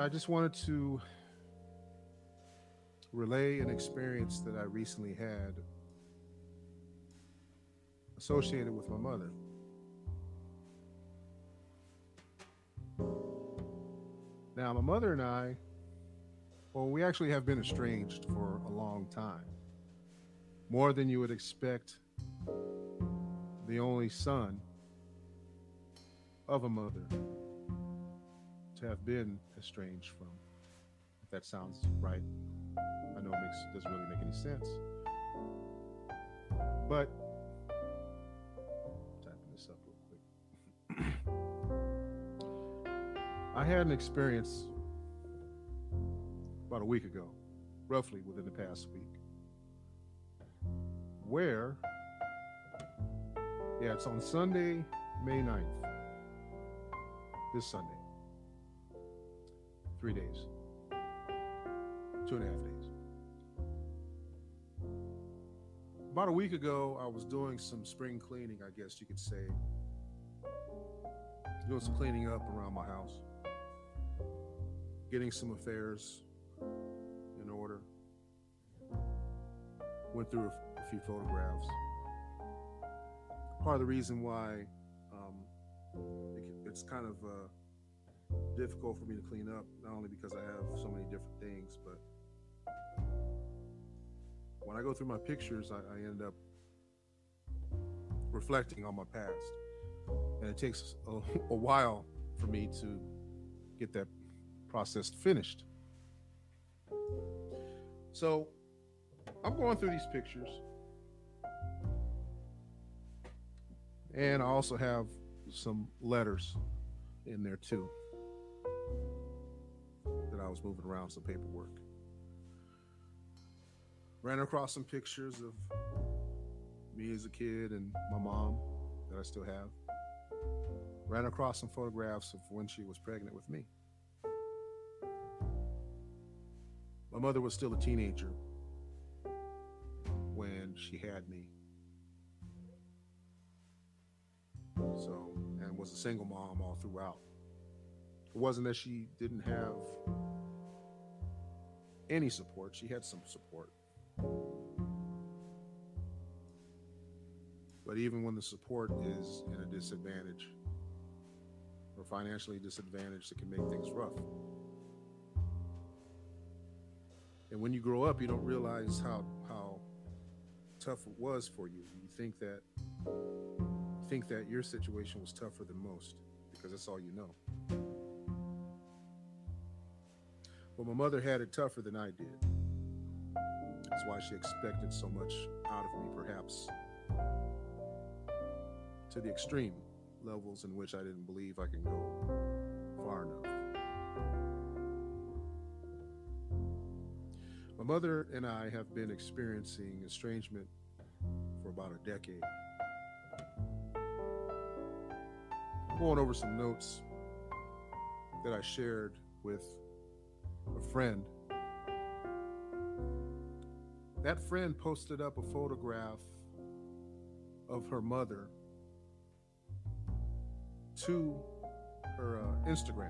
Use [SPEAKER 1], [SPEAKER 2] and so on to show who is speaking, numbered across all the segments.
[SPEAKER 1] I just wanted to relay an experience that I recently had associated with my mother. Now, my mother and I, well, we actually have been estranged for a long time, more than you would expect the only son of a mother to have been estranged from. If that sounds right, I know doesn't really make any sense. But typing this up real quick. I had an experience about a week ago, roughly within the past week, where, yeah, it's on Sunday, May 9th, this Sunday, 3 days, 2.5 days. About a week ago, I was doing some spring cleaning, I guess you could say, doing some cleaning up around my house, getting some affairs in order. Went through a few photographs. Part of the reason why it's kind of difficult for me to clean up, not only because I have so many different things, but when I go through my pictures, I end up reflecting on my past. And it takes a while for me to get that process finished. So I'm going through these pictures. And I also have some letters in there too that I was moving around, some paperwork. Ran across some pictures of me as a kid and my mom that I still have. Ran across some photographs of when she was pregnant with me. My mother was still a teenager when she had me. So, and was a single mom all throughout. It wasn't that she didn't have any support. She had some support. But even when the support is in a disadvantage or financially disadvantaged, it can make things rough. And when you grow up, you don't realize how tough it was for you. You think that your situation was tougher than most because that's all you know. But my mother had it tougher than I did. That's why she expected so much out of me, perhaps to the extreme levels in which I didn't believe I can go far enough. My mother and I have been experiencing estrangement for about a decade. I'm going over some notes that I shared with a friend. That friend posted up a photograph of her mother to her Instagram.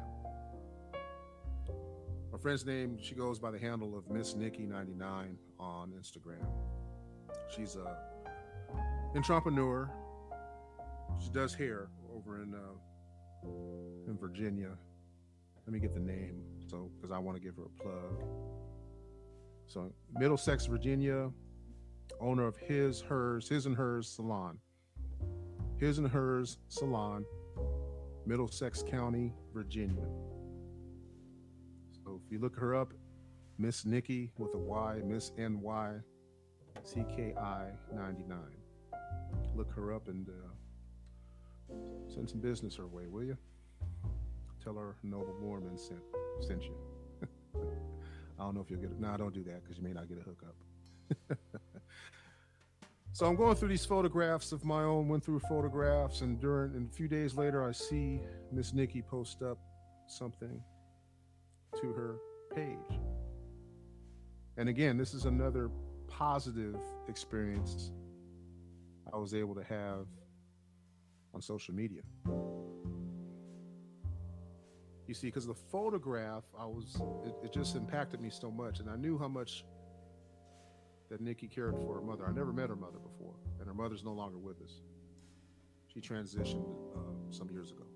[SPEAKER 1] My friend's name, she goes by the handle of Miss Nikki99 on Instagram. She's a entrepreneur. She does hair over in Virginia. Let me get the name, because I want to give her a plug. So Middlesex, Virginia, owner of His and Hers Salon. His and Hers Salon, Middlesex County, Virginia. So if you look her up, Miss Nikki with a Y, Miss NY, CKI 99. Look her up and send some business her way, will you? Tell her Noble Mormon sent you. I don't know if you'll get it. No, don't do that because you may not get a hookup. So I'm going through these photographs of my own, went through photographs, and a few days later, I see Miss Nikki post up something to her page. And again, this is another positive experience I was able to have on social media. You see, because the photograph, it just impacted me so much, and I knew how much that Nikki cared for her mother. I never met her mother before, and her mother's no longer with us. She transitioned some years ago.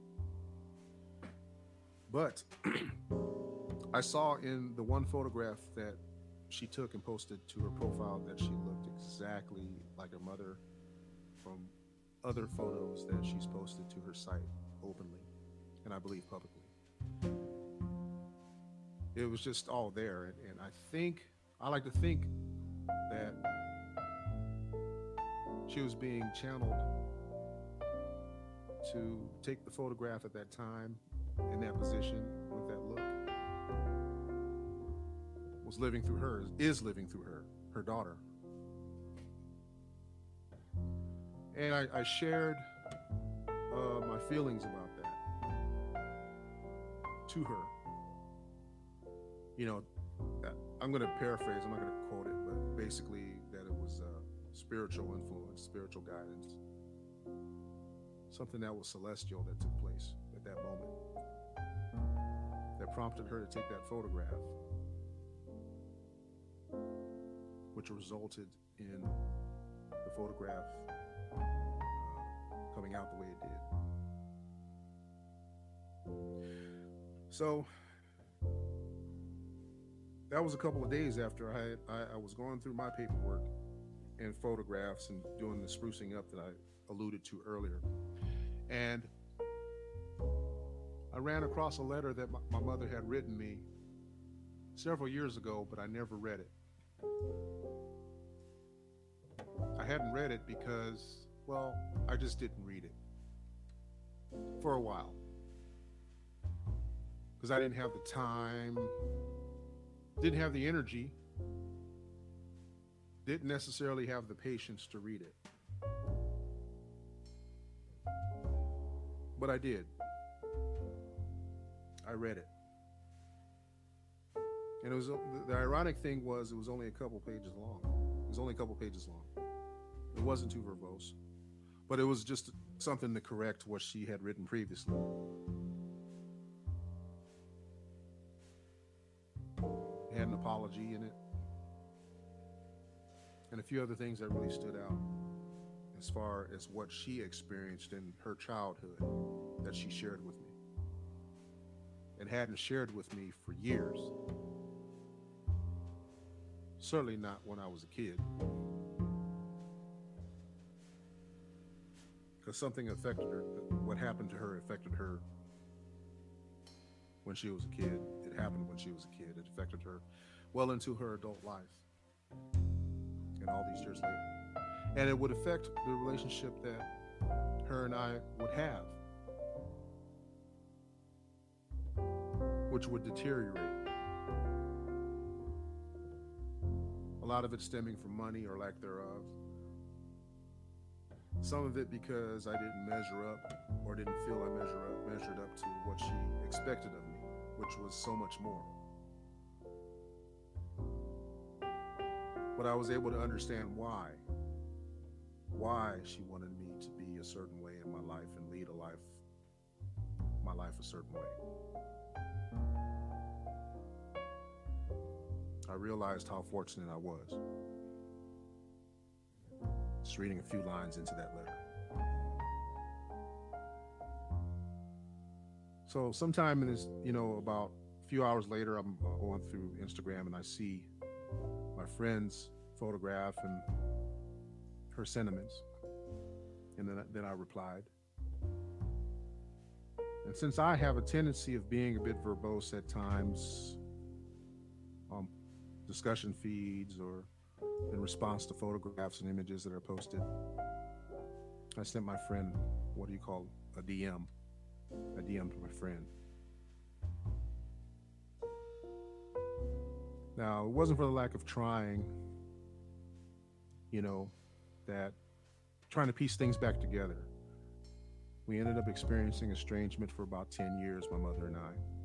[SPEAKER 1] But I saw in the one photograph that she took and posted to her profile that she looked exactly like her mother from other photos that she's posted to her site openly, and I believe publicly. It was just all there, and I like to think that she was being channeled to take the photograph at that time in that position with that look. Was living through her, is living through her daughter. And I shared my feelings about that to her. You know, I'm going to paraphrase, I'm not going to quote it, but basically that it was spiritual influence, spiritual guidance, something that was celestial that took place at that moment that prompted her to take that photograph, which resulted in the photograph coming out the way it did. So that was a couple of days after I was going through my paperwork and photographs and doing the sprucing up that I alluded to earlier. And I ran across a letter that my mother had written me several years ago, but I never read it. I hadn't read it because, well, I just didn't read it for a while. Because I didn't have the time, didn't have the energy, didn't necessarily have the patience to read it. But I did. I read it. And it was the ironic thing was it was only a couple pages long. It was only a couple pages long. It wasn't too verbose, but it was just something to correct what she had written previously. It had an apology in it, and a few other things that really stood out as far as what she experienced in her childhood that she shared with me and hadn't shared with me for years. Certainly not when I was a kid. Because something affected her. What happened to her affected her when she was a kid. It happened when she was a kid. It affected her well into her adult life and all these years later. And it would affect the relationship that her and I would have, which would deteriorate. A lot of it stemming from money or lack thereof. Some of it because I didn't measure up or didn't feel I measured up to what she expected of me, which was so much more. But I was able to understand why she wanted me to be a certain way in my life and lead my life a certain way. I realized how fortunate I was. Just reading a few lines into that letter. So sometime in this, about a few hours later, I'm going through Instagram and I see my friend's photograph and her sentiments. And then I replied. And since I have a tendency of being a bit verbose at times, discussion feeds or in response to photographs and images that are posted, I sent my friend, what do you call a DM? A DM to my friend. Now, it wasn't for the lack of trying, that trying to piece things back together. We ended up experiencing estrangement for about 10 years, my mother and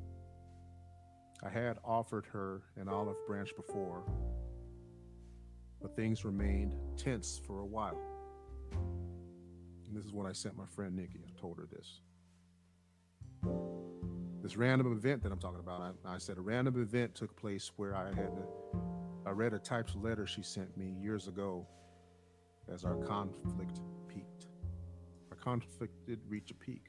[SPEAKER 1] I had offered her an olive branch before, but things remained tense for a while. And this is when I sent my friend Nikki. I told her this. This random event that I'm talking about, I said a random event took place where I read a typed letter she sent me years ago as our conflict peaked. Our conflict did reach a peak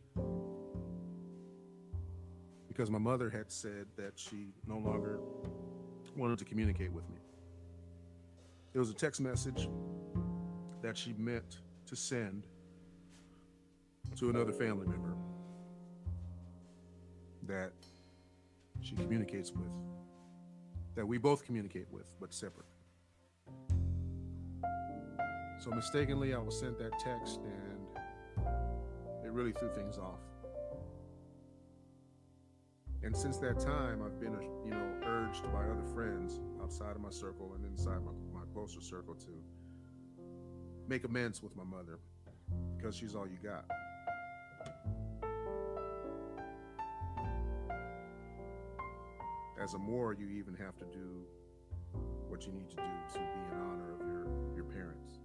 [SPEAKER 1] because my mother had said that she no longer wanted to communicate with me. It was a text message that she meant to send to another family member that she communicates with, that we both communicate with, but separate. So mistakenly, I was sent that text, and it really threw things off. And since that time, I've been, urged by other friends outside of my circle and inside my closer circle to make amends with my mother because she's all you got. As a Moor, you even have to do what you need to do to be in honor of your parents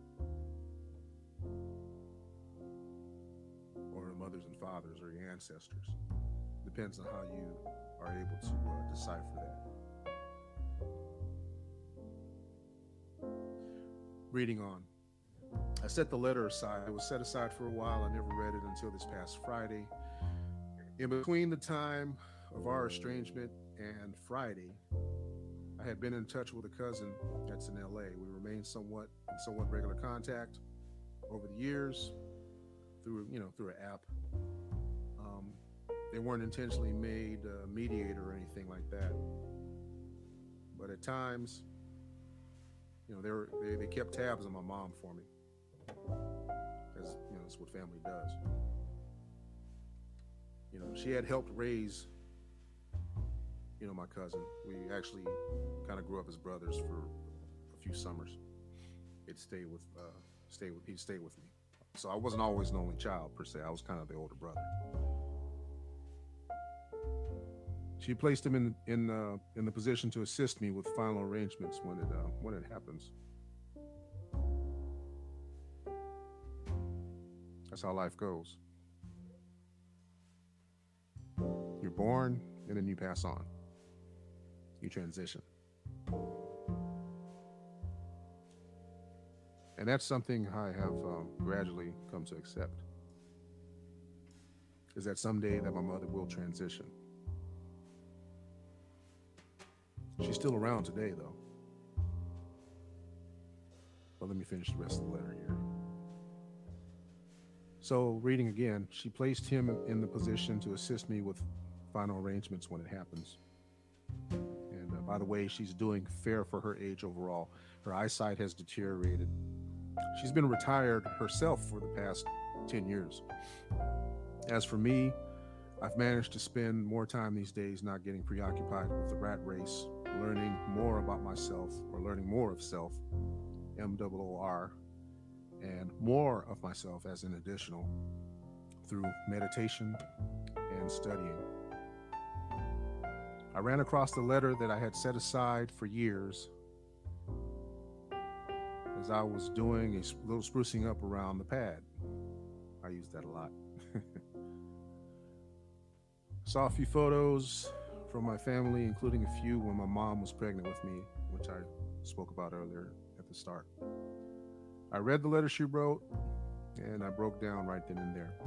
[SPEAKER 1] or your mothers and fathers or your ancestors. Depends on how you are able to decipher that. Reading on. I set the letter aside. It was set aside for a while. I never read it until this past Friday. In between the time of our estrangement and Friday, I had been in touch with a cousin that's in LA. We remained somewhat regular contact over the years through an app. They weren't intentionally made a mediator or anything like that, but at times, they kept tabs on my mom for me, as that's what family does. She had helped raise my cousin. We actually kind of grew up as brothers for a few summers. He'd stay with me. So I wasn't always an only child per se. I was kind of the older brother. She placed him in the position to assist me with final arrangements when it happens. That's how life goes. You're born and then you pass on. You transition. And that's something I have gradually come to accept, is that someday that my mother will transition. She's still around today, though. But let me finish the rest of the letter here. So, reading again, she placed him in the position to assist me with final arrangements when it happens. And by the way, she's doing fair for her age overall. Her eyesight has deteriorated. She's been retired herself for the past 10 years. As for me, I've managed to spend more time these days not getting preoccupied with the rat race, learning more about myself, or learning more of self, MOOR, and more of myself as an additional through meditation and studying. I ran across the letter that I had set aside for years as I was doing a little sprucing up around the pad. I use that a lot. Saw a few photos from my family, including a few when my mom was pregnant with me, which I spoke about earlier at the start. I read the letter she wrote, and I broke down right then and there.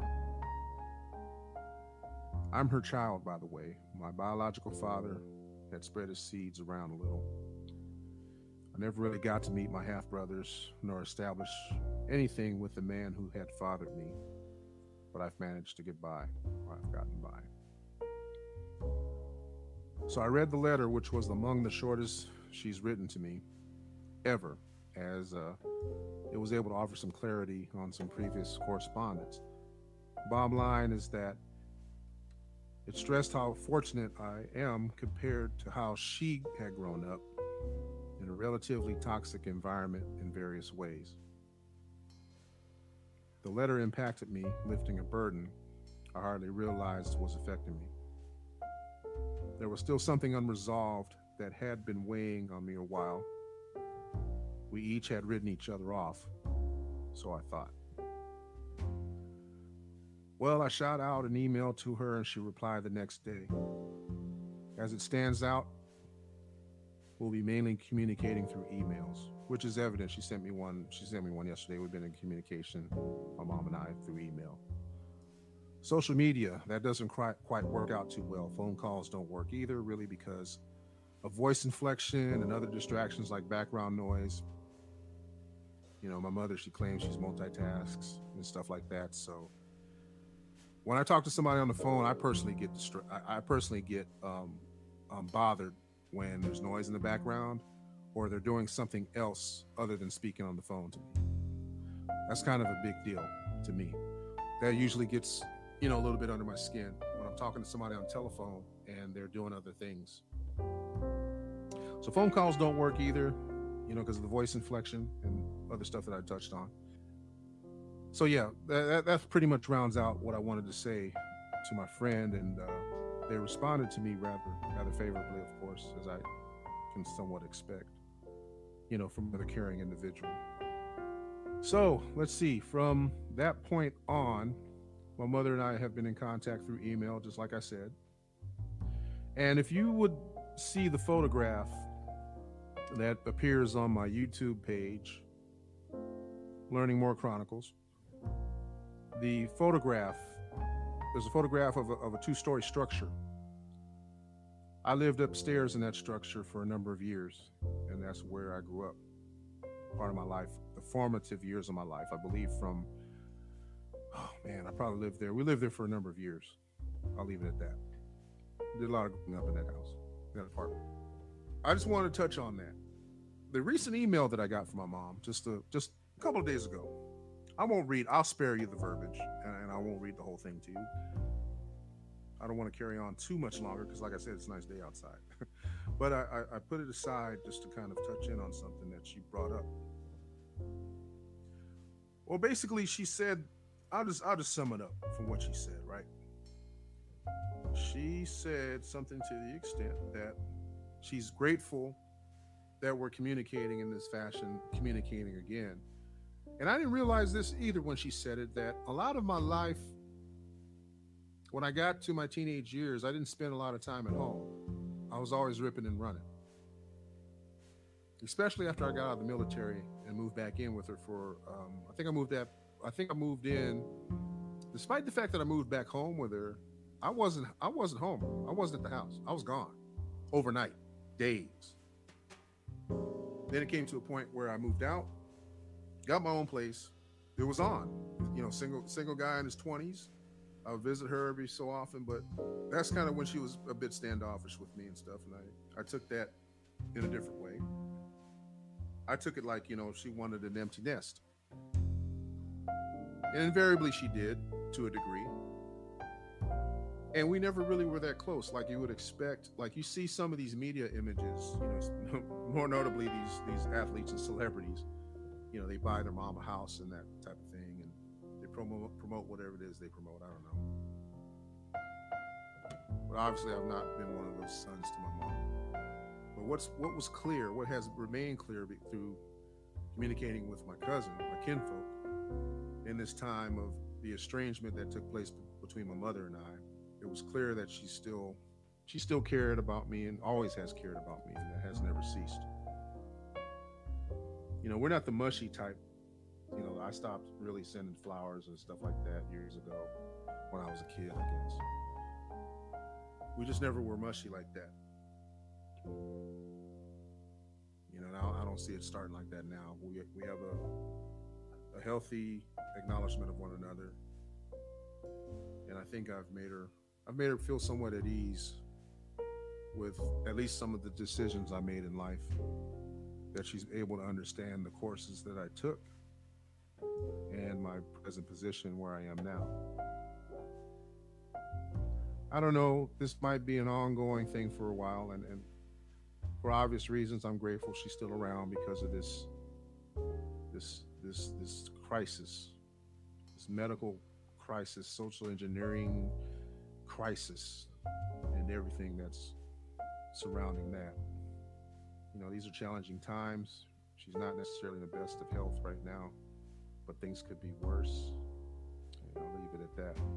[SPEAKER 1] I'm her child, by the way. My biological father had spread his seeds around a little. I never really got to meet my half-brothers, nor establish anything with the man who had fathered me, but I've managed to get by, or I've gotten by. So I read the letter, which was among the shortest she's written to me ever, as it was able to offer some clarity on some previous correspondence. Bottom line is that it stressed how fortunate I am compared to how she had grown up in a relatively toxic environment in various ways. The letter impacted me, lifting a burden I hardly realized was affecting me. There was still something unresolved that had been weighing on me a while. We each had written each other off, so I thought. Well, I shot out an email to her and she replied the next day. As it stands out, we'll be mainly communicating through emails, which is evident. She sent me one. She sent me one yesterday. We've been in communication, my mom and I, through email. Social media, that doesn't quite work out too well. Phone calls don't work either, really, because of voice inflection and other distractions like background noise. My mother, she claims she's multitasks and stuff like that. So when I talk to somebody on the phone, I personally get bothered when there's noise in the background or they're doing something else other than speaking on the phone to me. That's kind of a big deal to me. That usually gets a little bit under my skin when I'm talking to somebody on telephone and they're doing other things. So phone calls don't work either, because of the voice inflection and other stuff that I touched on. So yeah, that pretty much rounds out what I wanted to say to my friend, and they responded to me rather favorably, of course, as I can somewhat expect, from another caring individual. So let's see. From that point on, my mother and I have been in contact through email, just like I said. And if you would see the photograph that appears on my YouTube page, Learning More Chronicles, there's a photograph of a two-story structure. I lived upstairs in that structure for a number of years, and that's where I grew up. Part of my life, the formative years of my life, I believe I probably lived there. We lived there for a number of years. I'll leave it at that. Did a lot of growing up in that house, that apartment. I just wanted to touch on that. The recent email that I got from my mom just a couple of days ago. I'll spare you the verbiage, and I won't read the whole thing to you. I don't want to carry on too much longer because, like I said, it's a nice day outside. But I put it aside just to kind of touch in on something that she brought up. Well, basically, she said, I'll just sum it up from what she said, right? She said something to the extent that she's grateful that we're communicating in this fashion, communicating again. And I didn't realize this either when she said it, that a lot of my life, when I got to my teenage years, I didn't spend a lot of time at home. I was always ripping and running. Especially after I got out of the military and moved back in with her for, I think I moved in, despite the fact that I moved back home with her, I wasn't home. I wasn't at the house. I was gone overnight, days. Then it came to a point where I moved out, got my own place. It was on, single guy in his 20s. I would visit her every so often, but that's kind of when she was a bit standoffish with me and stuff. And I took that in a different way. I took it like, she wanted an empty nest. And invariably she did, to a degree. And we never really were that close, like you would expect. Like you see some of these media images, more notably these athletes and celebrities, they buy their mom a house and that type of thing, and they promote whatever it is they promote. I don't know. But obviously I've not been one of those sons to my mom. But what was clear, what has remained clear through communicating with my cousin, my kinfolk, in this time of the estrangement that took place between my mother and I, it was clear that she still cared about me and always has cared about me, and that has never ceased. We're not the mushy type. I stopped really sending flowers and stuff like that years ago when I was a kid, I guess. We just never were mushy like that. Now I don't see it starting like that now. We have a healthy acknowledgement of one another, and I think I've made her feel somewhat at ease with at least some of the decisions I made in life, that she's able to understand the courses that I took and my present position where I am now. I don't know, this might be an ongoing thing for a while, and for obvious reasons, I'm grateful she's still around because of this crisis, this medical crisis, social engineering crisis, and everything that's surrounding that. These are challenging times. She's not necessarily in the best of health right now, but things could be worse. I'll leave it at that.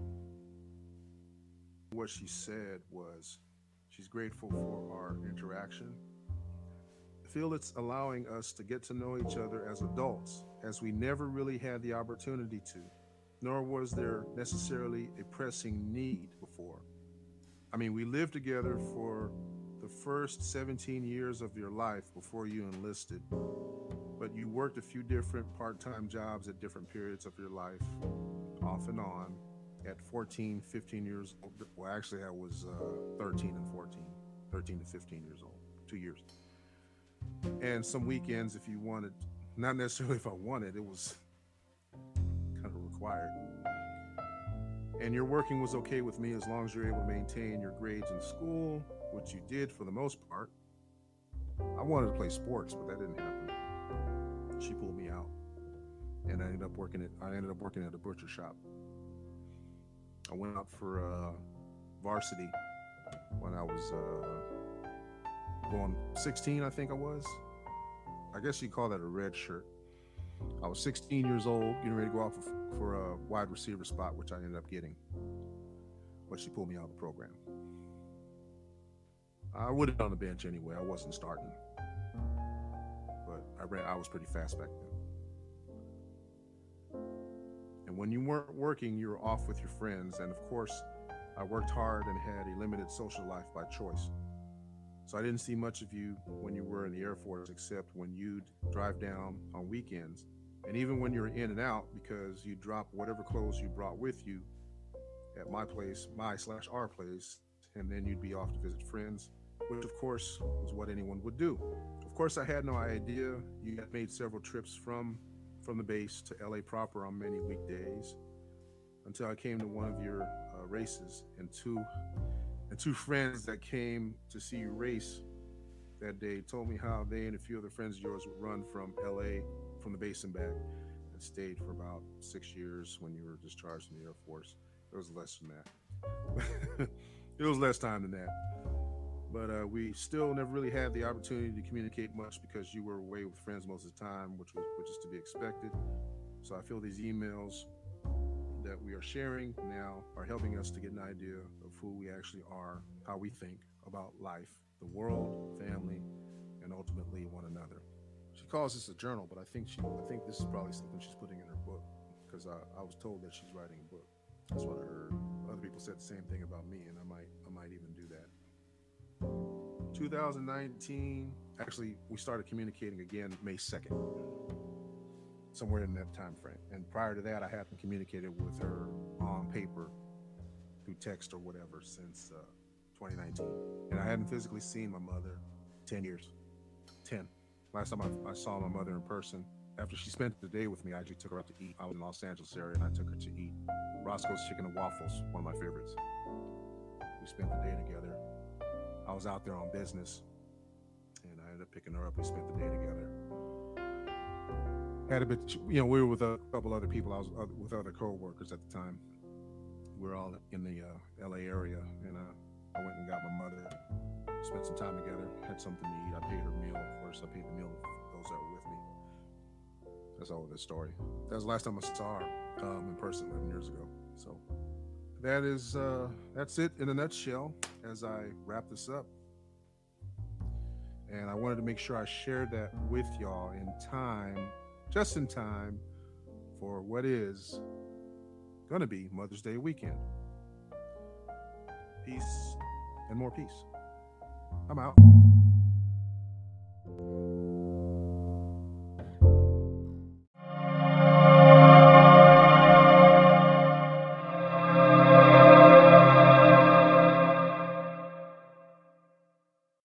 [SPEAKER 1] What she said was she's grateful for our interaction. I feel it's allowing us to get to know each other as adults, as we never really had the opportunity to, nor was there necessarily a pressing need before. I mean, we lived together for the first 17 years of your life before you enlisted, but you worked a few different part-time jobs at different periods of your life, off and on, at 14, 15 years old. Well, actually, I was 13 and 14, 13 to 15 years old, 2 years. And some weekends, if you wanted, not necessarily if I wanted, it was kind of required. And your working was okay with me as long as you're able to maintain your grades in school, which you did for the most part. I wanted to play sports, but that didn't happen. She pulled me out, and I ended up working at a butcher shop. I went out for varsity when I was going 16, I think I was. I guess you call that a red shirt. I was 16 years old, getting ready to go out for a wide receiver spot, which I ended up getting. But she pulled me out of the program. I would have been on the bench anyway. I wasn't starting. But I was pretty fast back then. And when you weren't working, you were off with your friends. And of course, I worked hard and had a limited social life by choice. So I didn't see much of you when you were in the Air Force, except when you'd drive down on weekends. And even when you were in and out, because you dropped whatever clothes you brought with you at my place, my/our place, and then you'd be off to visit friends, which of course was what anyone would do. Of course, I had no idea you had made several trips from the base to LA proper on many weekdays, until I came to one of your races, and two friends that came to see you race that day told me how they and a few other friends of yours would run from LA, from the base and back, and stayed for about 6 years when you were discharged from the Air Force. It was less than that. It was less time than that. But we still never really had the opportunity to communicate much because you were away with friends most of the time, which is to be expected. So I feel these emails that we are sharing now are helping us to get an idea of who we actually are, how we think about life, the world, family, and ultimately one another. She calls this a journal, but I think this is probably something she's putting in her book, because I was told that she's writing a book. That's what I heard. Other people said the same thing about me, and I might even do that. 2019, actually, we started communicating again May 2nd, somewhere in that time frame. And prior to that, I hadn't communicated with her on paper, through text or whatever, since 2019. And I hadn't physically seen my mother 10 years. 10. Last time I saw my mother in person, after she spent the day with me, I actually took her out to eat. I was in Los Angeles area, and I took her to eat Roscoe's Chicken and Waffles, one of my favorites. We spent the day together. I was out there on business, and I ended up picking her up. We spent the day together. Had a bit, we were with a couple other people. I was with other co-workers at the time. We were all in the LA area, and I went and got my mother, spent some time together, had something to eat. I paid her meal, of course. I paid the meal of those that were with me. That's all of the story. That was the last time I saw her in person 11 years ago. So that's it in a nutshell as I wrap this up. And I wanted to make sure I shared that with y'all in time, just in time for what is going to be Mother's Day weekend. Peace and more peace. I'm out.